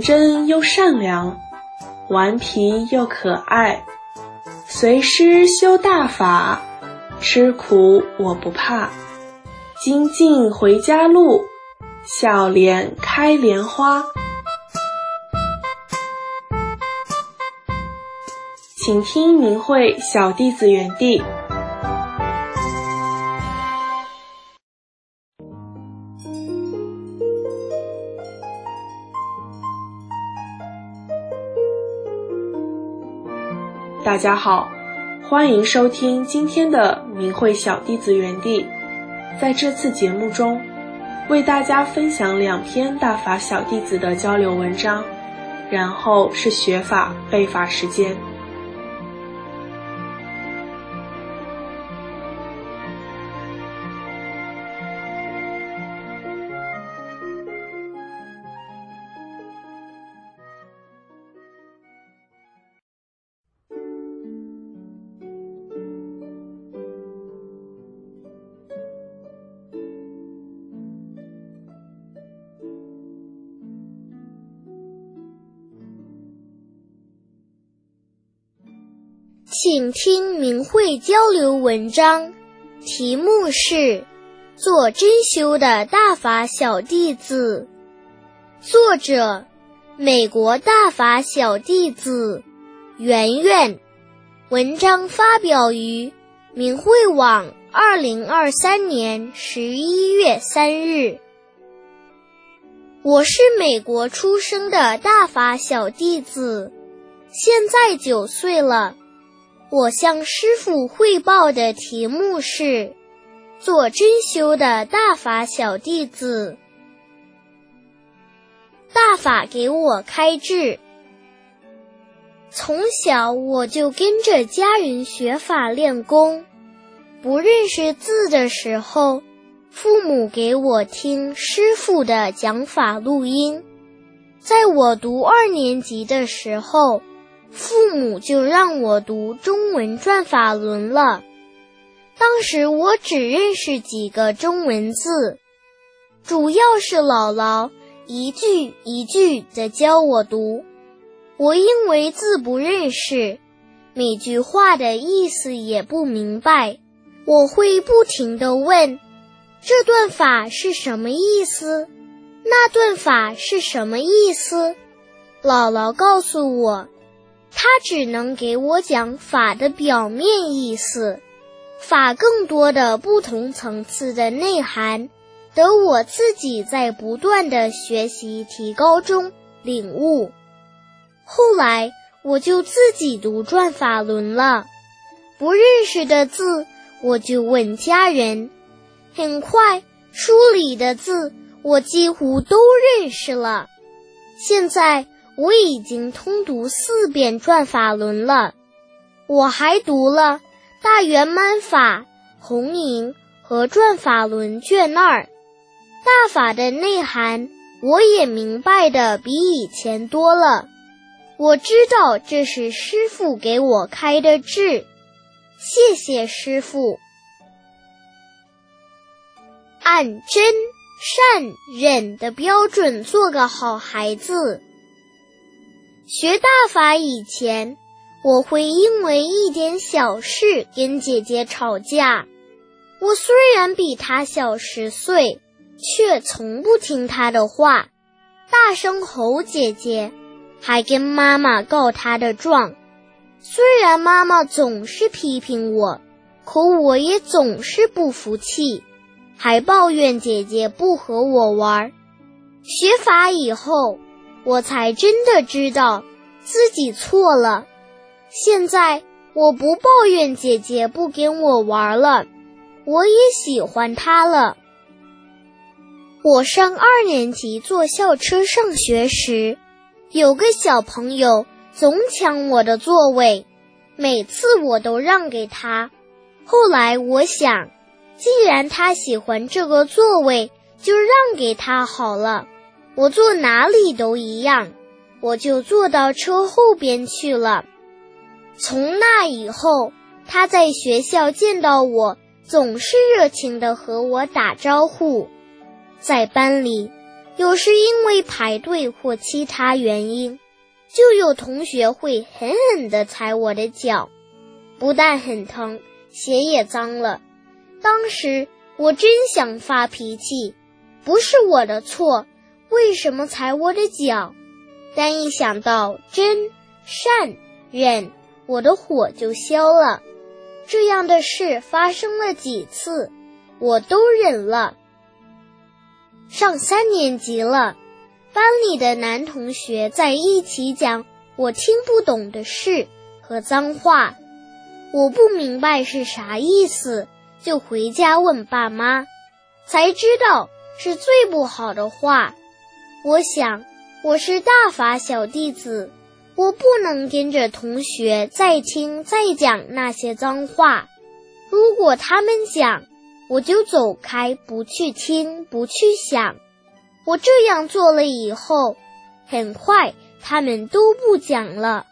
真又善良，顽皮又可爱，随师修大法，吃苦我不怕。精进回家路，笑脸开莲花。请听明慧小弟子园地。大家好，欢迎收听今天的明慧小弟子园地。在这次节目中，为大家分享2篇大法小弟子的交流文章，然后是学法背法时间。 请听明慧交流文章，题目是做真修的大法小弟子，作者美国大法小弟子圆圆，文章发表于明慧网2023年11月3日。我是美国出生的大法小弟子，现在9岁了。我向师父汇报的题目是做真修的大法小弟子。大法给我开智，从小我就跟着家人学法练功，不认识字的时候，父母给我听师父的讲法录音。在我读2年级的时候，父母就让我读中文转法轮了。当时我只认识几个中文字，主要是姥姥一句一句地教我读。我因为字不认识，每句话的意思也不明白，我会不停地问，这段法是什么意思？那段法是什么意思？姥姥告诉我，他只能给我讲法的表面意思，法更多的不同层次的内涵，得我自己在不断的学习提高中领悟。后来我就自己读转法轮了，不认识的字我就问家人，很快书里的字我几乎都认识了。现在我已经通读4遍转法轮了，我还读了大圆满法、红影和转法轮卷2，大法的内涵我也明白的比以前多了。我知道这是师父给我开的智，谢谢师父。按真、善、忍的标准做个好孩子。学大法以前，我会因为一点小事跟姐姐吵架。我虽然比她小10岁，却从不听她的话，大声吼姐姐，还跟妈妈告她的状。虽然妈妈总是批评我，可我也总是不服气，还抱怨姐姐不和我玩。学法以后，我才真的知道自己错了。现在我不抱怨姐姐不跟我玩了，我也喜欢她了。我上2年级坐校车上学时，有个小朋友总抢我的座位，每次我都让给他。后来我想，既然他喜欢这个座位，就让给他好了，我坐哪里都一样，我就坐到车后边去了。从那以后，他在学校见到我，总是热情地和我打招呼。在班里， 有时因为排队或其他原因，就有同学会狠狠地踩我的脚，不但很疼，鞋也脏了。当时我真想发脾气，不是我的错，为什么踩我的脚？但一想到真、善、忍，我的火就消了。这样的事发生了几次，我都忍了。上3年级了，班里的男同学在一起讲我听不懂的事和脏话，我不明白是啥意思，就回家问爸妈，才知道是最不好的话。我想，我是大法小弟子，我不能跟着同学再听再讲那些脏话。如果他们讲，我就走开，不去听，不去想。我这样做了以后，很快他们都不讲了。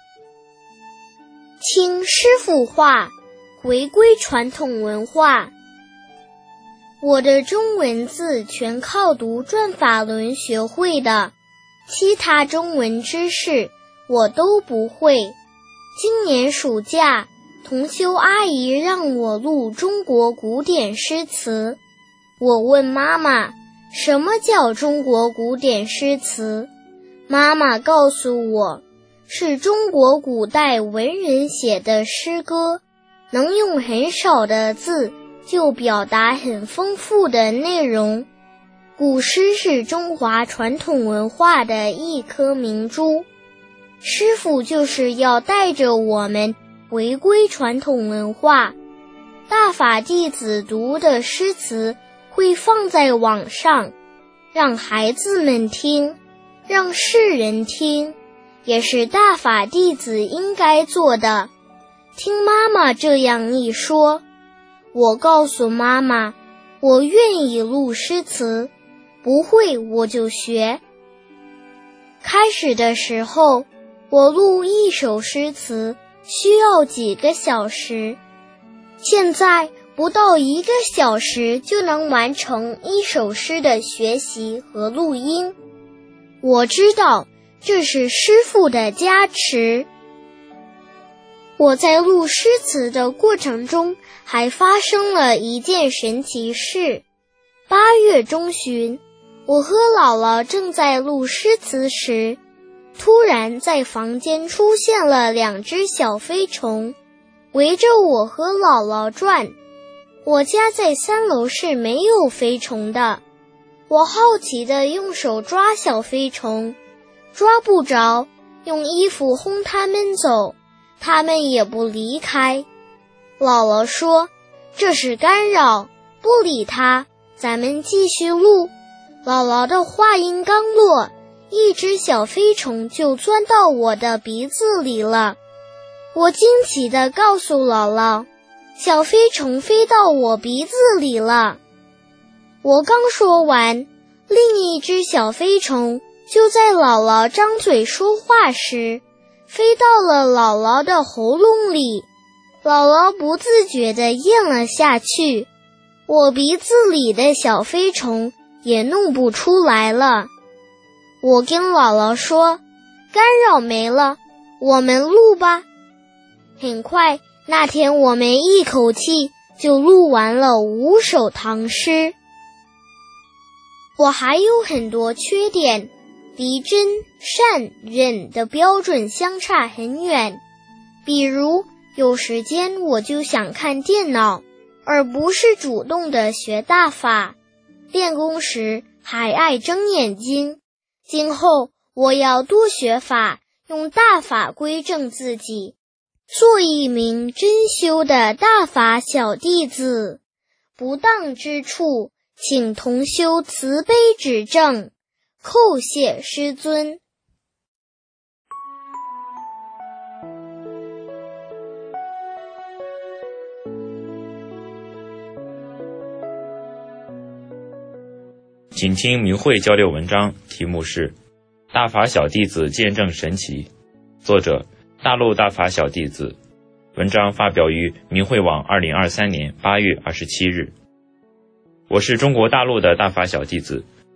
听师父话，回归传统文化。我的中文字全靠读转法轮学会的，其他中文知识我都不会。今年暑假，同修阿姨让我录中国古典诗词。我问妈妈，什么叫中国古典诗词？妈妈告诉我，是中国古代文人写的诗歌，能用很少的字就表达很丰富的内容。古诗是中华传统文化的一颗明珠，师父就是要带着我们回归传统文化。大法弟子读的诗词会放在网上，让孩子们听，让世人听，也是大法弟子应该做的。听妈妈这样一说，我告诉妈妈，我愿意录诗词，不会我就学。开始的时候，我录一首诗词需要几个小时，现在不到1个小时就能完成一首诗的学习和录音。我知道这是师父的加持。我在录诗词的过程中还发生了一件神奇事。8月中旬，我和姥姥正在录诗词时，突然在房间出现了2只小飞虫，围着我和姥姥转。我家在3楼是没有飞虫的，我好奇地用手抓小飞虫，抓不着，用衣服轰它们走，它们也不离开。姥姥说，这是干扰，不理它，咱们继续录。姥姥的话音刚落，一只小飞虫就钻到我的鼻子里了。我惊奇地告诉姥姥，小飞虫飞到我鼻子里了。我刚说完，另一只小飞虫就在姥姥张嘴说话时，飞到了姥姥的喉咙里，姥姥不自觉地咽了下去，我鼻子里的小飞虫也弄不出来了。我跟姥姥说，干扰没了，我们录吧。很快，那天我们一口气就录完了5首唐诗。我还有很多缺点，离真、善、忍的标准相差很远。比如，有时间我就想看电脑，而不是主动的学大法。练功时还爱睁眼睛。今后我要多学法，用大法归正自己，做一名真修的大法小弟子。不当之处，请同修慈悲指正，叩谢师尊。 请听明慧交流文章，题目是《大法小弟子见证神奇》，作者大陆大法小弟子。文章发表于明慧网2023年8月27日。我是中国大陆的大法小弟子，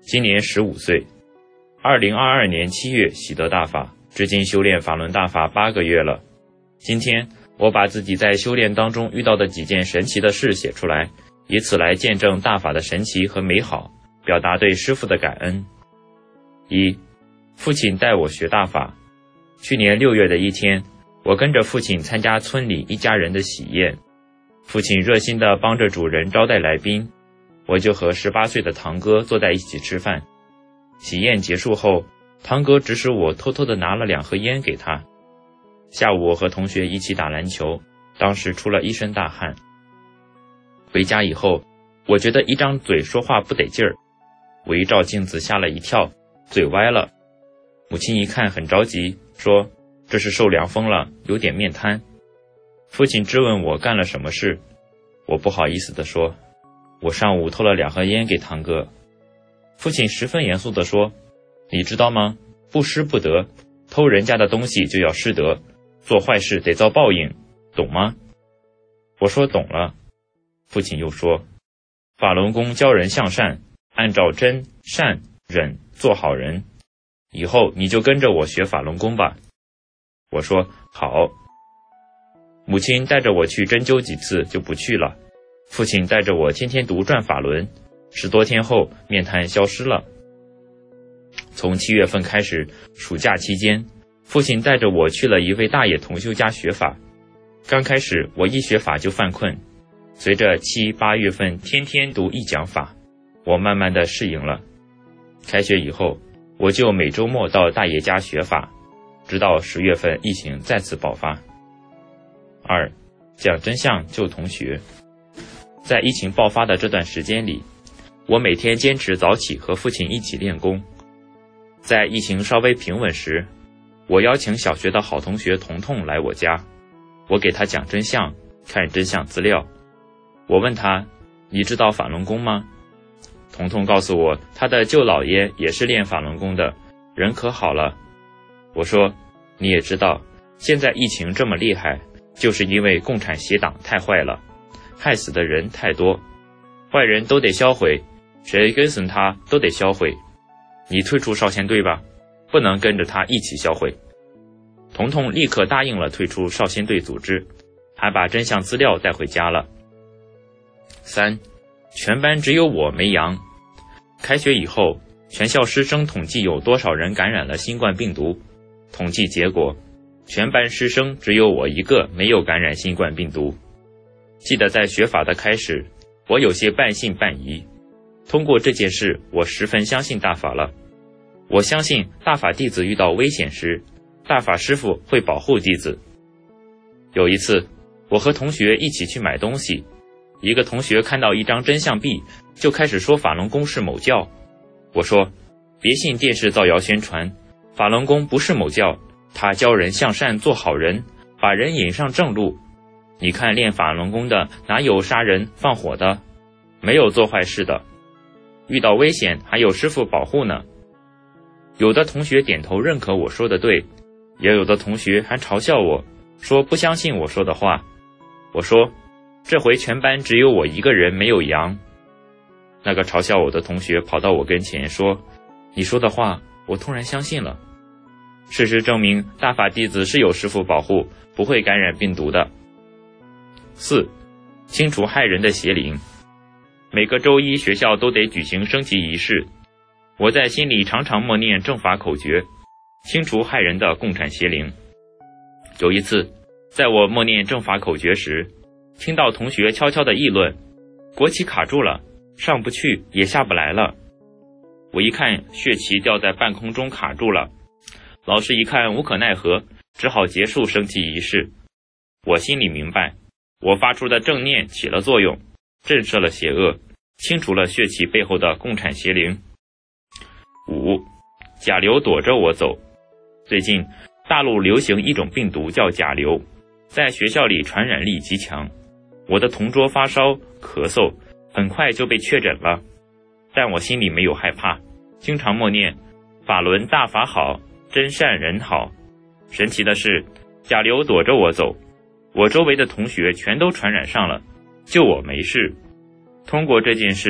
今年15岁。2022年7月喜得大法，至今修炼法轮大法8个月了。今天我把自己在修炼当中遇到的几件神奇的事写出来，以此来见证大法的神奇和美好，表达对师父的感恩。1. 父亲带我学大法。去年6月的一天，我跟着父亲参加村里一家人的喜宴，父亲热心地帮着主人招待来宾，我就和18岁的堂哥坐在一起吃饭。喜宴结束后，堂哥指使我偷偷地拿了2盒烟给他。下午我和同学一起打篮球，当时出了一身大汗。回家以后，我觉得一张嘴说话不得劲儿，我一照镜子吓了一跳，嘴歪了。母亲一看很着急，说这是受凉风了，有点面瘫。父亲质问我干了什么事，我不好意思地说，我上午偷了2盒烟给堂哥。父亲十分严肃地说，你知道吗？不施不得，偷人家的东西就要失德，做坏事得遭报应，懂吗？我说懂了。父亲又说，法轮功教人向善，按照真善忍做好人，以后你就跟着我学法轮功吧。我说好。母亲带着我去针灸几次就不去了，父亲带着我天天读转法轮，10多天后面瘫消失了。从7月份开始，暑假期间，父亲带着我去了一位大爷同修家学法。刚开始我一学法就犯困，随着7、8月份天天读一讲法，我慢慢的适应了。开学以后，我就每周末到大爷家学法，直到10月份疫情再次爆发。2. 讲真相救同学。在疫情爆发的这段时间里，我每天坚持早起和父亲一起练功。在疫情稍微平稳时，我邀请小学的好同学彤彤来我家，我给他讲真相，看真相资料。我问他，你知道法轮功吗？彤彤告诉我，他的舅姥爷也是练法轮功的，人可好了。我说，你也知道，现在疫情这么厉害，就是因为共产邪党太坏了，害死的人太多，坏人都得销毁，谁跟随他都得销毁。你退出少先队吧，不能跟着他一起销毁。彤彤立刻答应了退出少先队组织，还把真相资料带回家了。3. 全班只有我没阳。开学以后，全校师生统计有多少人感染了新冠病毒，统计结果，全班师生只有我一个没有感染新冠病毒。记得在学法的开始，我有些半信半疑。通过这件事，我十分相信大法了。我相信大法弟子遇到危险时，大法师父会保护弟子。有一次，我和同学一起去买东西，一个同学看到一张真相币，就开始说法轮功是某教。我说，别信电视造谣宣传，法轮功不是某教，他教人向善做好人，把人引上正路。你看练法轮功的哪有杀人放火的，没有做坏事的，遇到危险还有师父保护呢。有的同学点头认可我说的对，也有的同学还嘲笑我，说不相信我说的话。我说，这回全班只有我一个人没有阳。那个嘲笑我的同学跑到我跟前说，你说的话我突然相信了。事实证明，大法弟子是有师父保护，不会感染病毒的。4. 清除害人的邪灵。每个周一学校都得举行升旗仪式，我在心里常常默念正法口诀，清除害人的共产邪灵。有一次，在我默念正法口诀时，听到同学悄悄地议论，国旗卡住了，上不去也下不来了。我一看血旗掉在半空中卡住了，老师一看无可奈何，只好结束升旗仪式。我心里明白，我发出的正念起了作用，震慑了邪恶，清除了血旗背后的共产邪灵。5. 甲流躲着我走。最近大陆流行一种病毒叫甲流，在学校里传染力极强。我的同桌发烧咳嗽，很快就被确诊了，但我心里没有害怕，经常默念法轮大法好，真善人好。神奇的是，甲流躲着我走，我周围的同学全都传染上了，就我没事。通过这件事，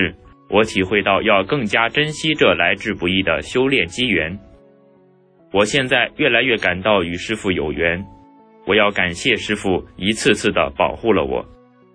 我体会到要更加珍惜这来之不易的修炼机缘。我现在越来越感到与师父有缘，我要感谢师父一次次地保护了我。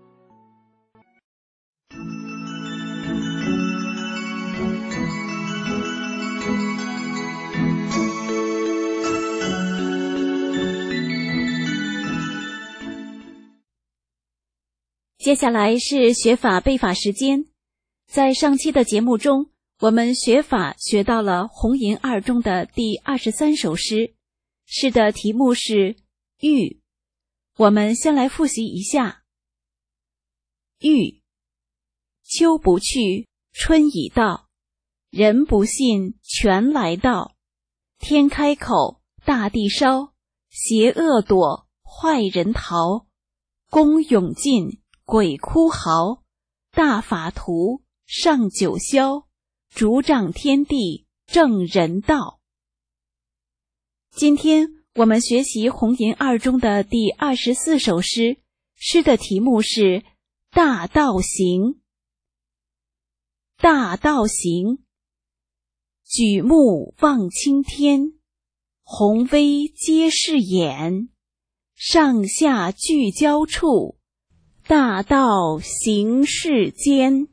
接下来是学法背法时间。在上期的节目中，我们学法学到了红银二中的第23首诗，诗的题目是玉。我们先来复习一下。玉，秋不去，春已到，人不信，全来到。天开口，大地烧，邪恶躲，坏人逃。功勇尽，鬼哭嚎，大法图，上九霄，主掌天地，正人道。今天我们学习红银二中的第24首诗，诗的题目是大道行。大道行，举目望青天，宏威皆是眼，上下俱交处，大道行世间。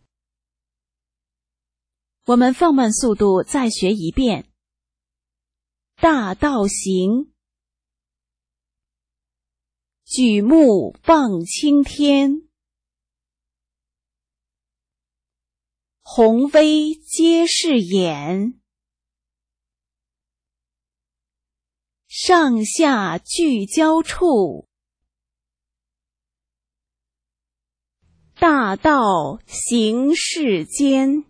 我们放慢速度再学一遍。大道行，举目望青天，宏威皆是眼，上下俱交处，大道行世间。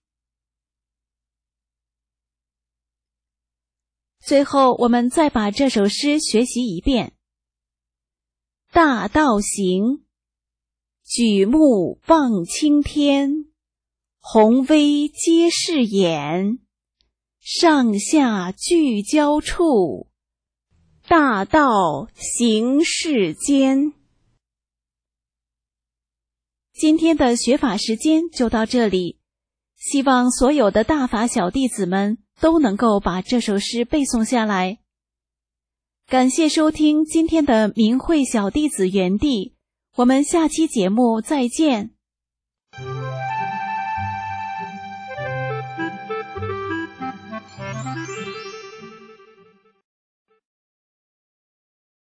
最后我们再把这首诗学习一遍。大道行，举目望青天，宏威皆是眼，上下俱交处，大道行世间。今天的学法时间就到这里，希望所有的大法小弟子们都能够把这首诗背诵下来。感谢收听今天的明慧小弟子园地，我们下期节目再见。